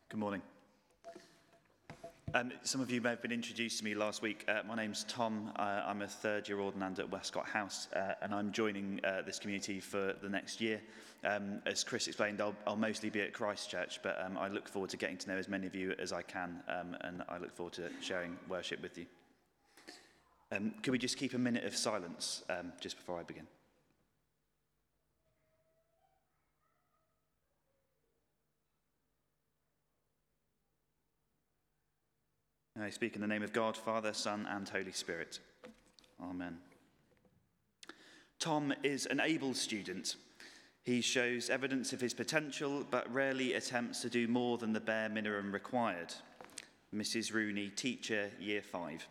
Good morning. Some of you may have been introduced to me last week. My name's Tom. I'm a third-year ordinander at Westcott House, and I'm joining this community for the next year. As Chris explained, I'll mostly be at Christchurch, but I look forward to getting to know as many of you as I can, and I look forward to sharing worship with you. Could we just keep a minute of silence just before I begin? I speak in the name of God, Father, Son, and Holy Spirit. Amen. Tom is an able student. He shows evidence of his potential, but rarely attempts to do more than the bare minimum required. Mrs. Rooney, teacher, Year 5.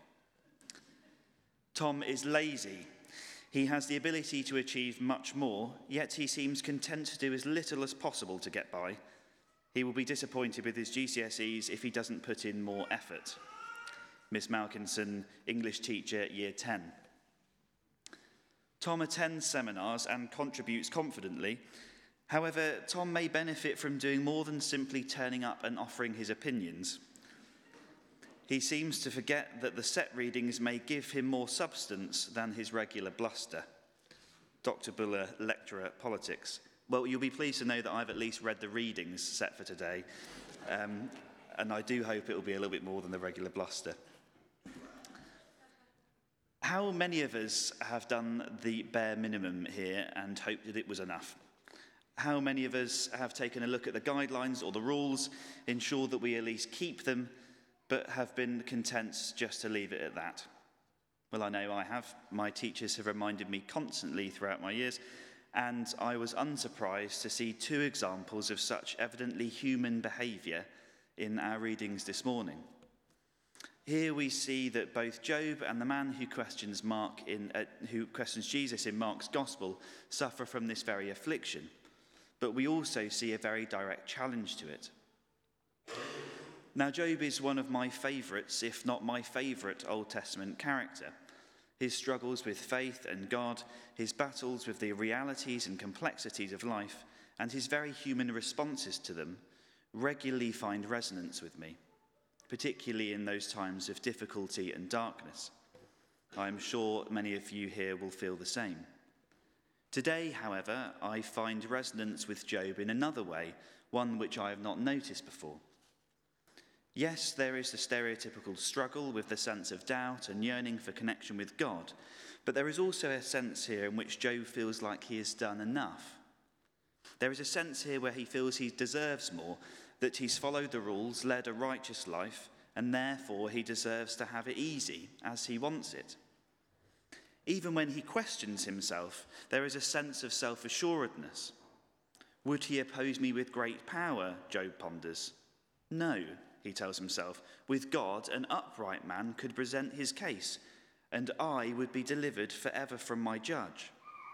Tom is lazy. He has the ability to achieve much more, yet he seems content to do as little as possible to get by. He will be disappointed with his GCSEs if he doesn't put in more effort. Miss Malkinson, English teacher, Year 10. Tom attends seminars and contributes confidently. However, Tom may benefit from doing more than simply turning up and offering his opinions. He seems to forget that the set readings may give him more substance than his regular bluster. Dr. Buller, lecturer at politics. Well, you'll be pleased to know that I've at least read the readings set for today, and I do hope it will be a little bit more than the regular bluster. How many of us have done the bare minimum here and hoped that it was enough? How many of us have taken a look at the guidelines or the rules, ensured that we at least keep them, but have been content just to leave it at that? Well, I know I have. My teachers have reminded me constantly throughout my years, and I was unsurprised to see two examples of such evidently human behaviour in our readings this morning. Here we see that both Job and the man who questions Jesus in Mark's Gospel suffer from this very affliction, but we also see a very direct challenge to it. Now, Job is one of my favourites, if not my favourite Old Testament character. His struggles with faith and God, his battles with the realities and complexities of life, and his very human responses to them regularly find resonance with me, particularly in those times of difficulty and darkness. I am sure many of you here will feel the same. Today, however, I find resonance with Job in another way, one which I have not noticed before. Yes, there is the stereotypical struggle with the sense of doubt and yearning for connection with God, but there is also a sense here in which Job feels like he has done enough. There is a sense here where he feels he deserves more, that he's followed the rules, led a righteous life, and therefore he deserves to have it easy as he wants it. Even when he questions himself, there is a sense of self-assuredness. Would he oppose me with great power, Job ponders. No, he tells himself, with God, an upright man could present his case, and I would be delivered forever from my judge.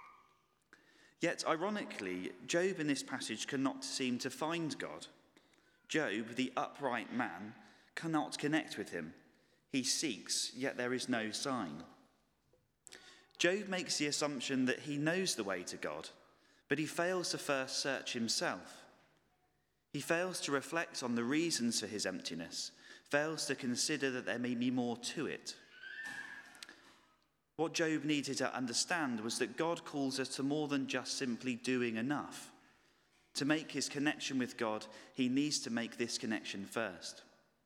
Yet, ironically, Job in this passage cannot seem to find God. Job, the upright man, cannot connect with him. He seeks, yet there is no sign. Job makes the assumption that he knows the way to God, but he fails to first search himself. He fails to reflect on the reasons for his emptiness, fails to consider that there may be more to it. What Job needed to understand was that God calls us to more than just simply doing enough. To make his connection with God, he needs to make this connection first.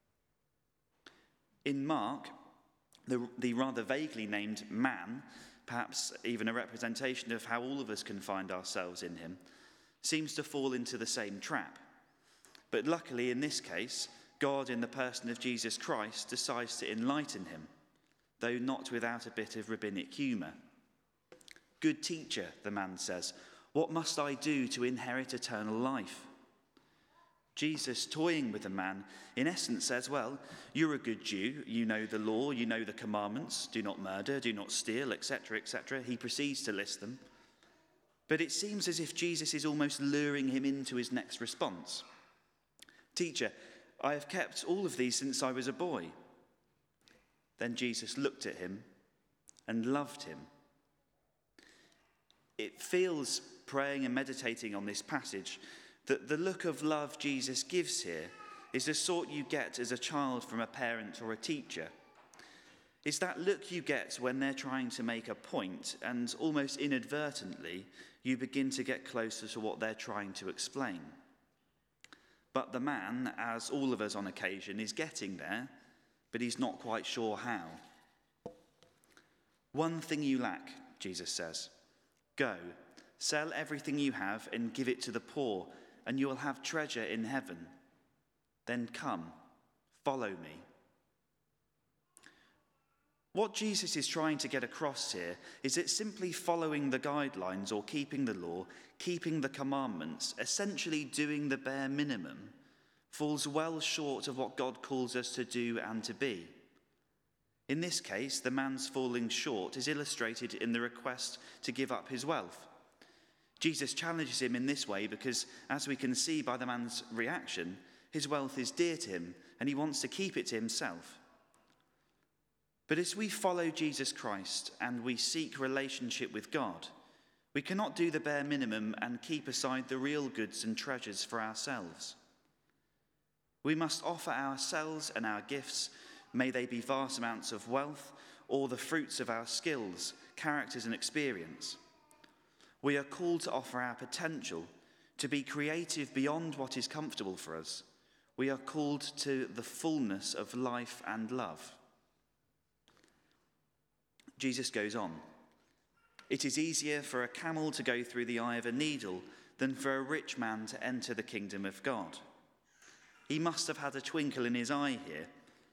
In Mark, the rather vaguely named man, perhaps even a representation of how all of us can find ourselves in him, seems to fall into the same trap. But luckily, in this case, God, in the person of Jesus Christ, decides to enlighten him, though not without a bit of rabbinic humour. "Good teacher," the man says, "what must I do to inherit eternal life?" Jesus, toying with the man, in essence says, well, you're a good Jew, you know the law, you know the commandments, do not murder, do not steal, etc., etc. He proceeds to list them. But it seems as if Jesus is almost luring him into his next response. "Teacher, I have kept all of these since I was a boy." Then Jesus looked at him and loved him. It feels, praying and meditating on this passage, that the look of love Jesus gives here is the sort you get as a child from a parent or a teacher. It's that look you get when they're trying to make a point, and almost inadvertently, you begin to get closer to what they're trying to explain. But the man, as all of us on occasion, is getting there, but he's not quite sure how. One thing you lack, Jesus says. Go, sell everything you have and give it to the poor, and you will have treasure in heaven. Then come, follow me. What Jesus is trying to get across here is that simply following the guidelines or keeping the law, keeping the commandments, essentially doing the bare minimum, falls well short of what God calls us to do and to be. In this case, the man's falling short is illustrated in the request to give up his wealth. Jesus challenges him in this way because, as we can see by the man's reaction, his wealth is dear to him and he wants to keep it to himself. But as we follow Jesus Christ and we seek relationship with God, we cannot do the bare minimum and keep aside the real goods and treasures for ourselves. We must offer ourselves and our gifts, may they be vast amounts of wealth or the fruits of our skills, characters and experience. We are called to offer our potential, to be creative beyond what is comfortable for us. We are called to the fullness of life and love. Jesus goes on. It is easier for a camel to go through the eye of a needle than for a rich man to enter the kingdom of God. He must have had a twinkle in his eye here.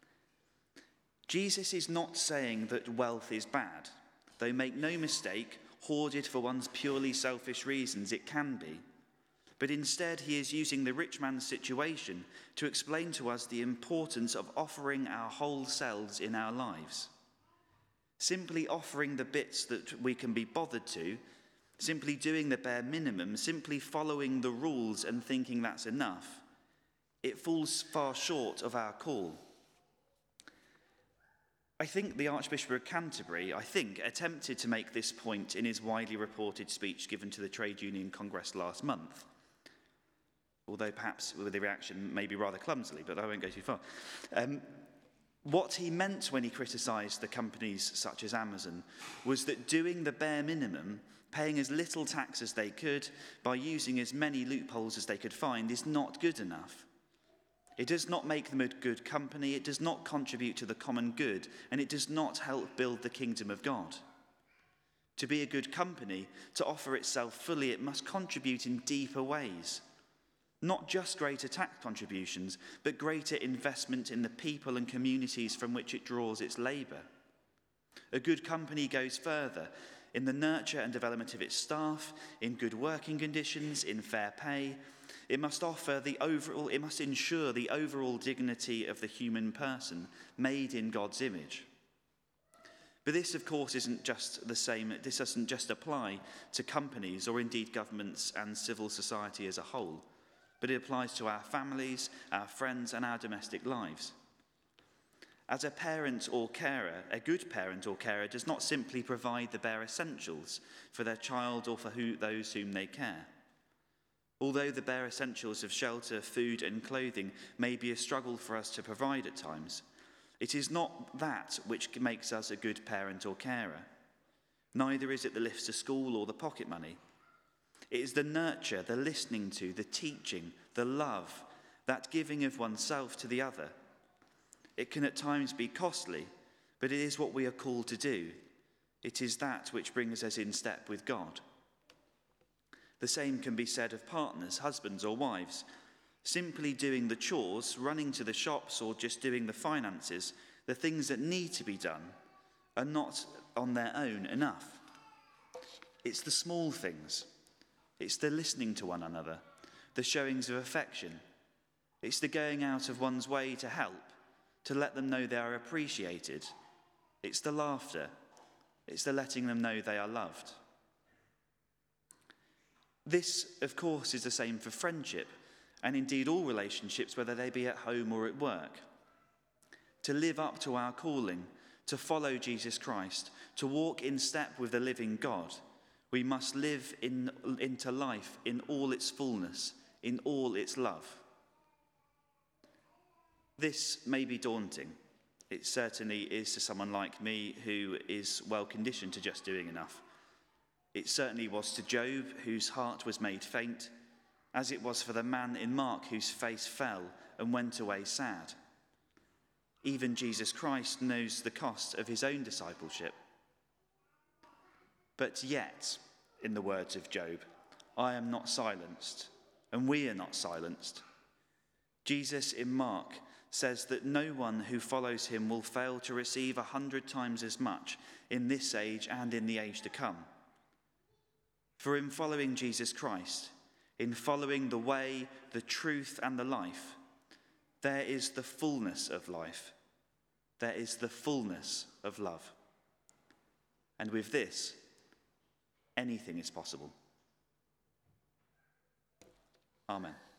Jesus is not saying that wealth is bad, though make no mistake, hoarded for one's purely selfish reasons, it can be. But instead, he is using the rich man's situation to explain to us the importance of offering our whole selves in our lives. Simply offering the bits that we can be bothered to, simply doing the bare minimum, simply following the rules and thinking that's enough, it falls far short of our call. I think the Archbishop of Canterbury, attempted to make this point in his widely reported speech given to the Trade Union Congress last month. Although perhaps with the reaction maybe rather clumsily, but I won't go too far. What he meant when he criticised the companies such as Amazon was that doing the bare minimum, paying as little tax as they could, by using as many loopholes as they could find, is not good enough. It does not make them a good company, it does not contribute to the common good, and it does not help build the kingdom of God. To be a good company, to offer itself fully, it must contribute in deeper ways. Not just greater tax contributions, but greater investment in the people and communities from which it draws its labour. A good company goes further in the nurture and development of its staff, in good working conditions, in fair pay. It must ensure the overall dignity of the human person made in God's image. But this, of course, isn't just the same. This doesn't just apply to companies or indeed governments and civil society as a whole, but it applies to our families, our friends, and our domestic lives. As a parent or carer, a good parent or carer does not simply provide the bare essentials for their child or for those whom they care. Although the bare essentials of shelter, food, and clothing may be a struggle for us to provide at times, it is not that which makes us a good parent or carer. Neither is it the lifts to school or the pocket money. It is the nurture, the listening to, the teaching, the love, that giving of oneself to the other. It can at times be costly, but it is what we are called to do. It is that which brings us in step with God. The same can be said of partners, husbands or wives. Simply doing the chores, running to the shops, or just doing the finances, the things that need to be done, are not on their own enough. It's the small things. It's the listening to one another, the showings of affection. It's the going out of one's way to help, to let them know they are appreciated. It's the laughter. It's the letting them know they are loved. This, of course, is the same for friendship, and indeed all relationships, whether they be at home or at work. To live up to our calling, to follow Jesus Christ, to walk in step with the living God, we must live into life in all its fullness, in all its love. This may be daunting. It certainly is to someone like me who is well conditioned to just doing enough. It certainly was to Job, whose heart was made faint, as it was for the man in Mark whose face fell and went away sad. Even Jesus Christ knows the cost of his own discipleship. But yet, in the words of Job, I am not silenced, and we are not silenced. Jesus in Mark says that no one who follows him will fail to receive 100 times as much in this age and in the age to come. For in following Jesus Christ, in following the way, the truth, and the life, there is the fullness of life. There is the fullness of love. And with this, anything is possible. Amen.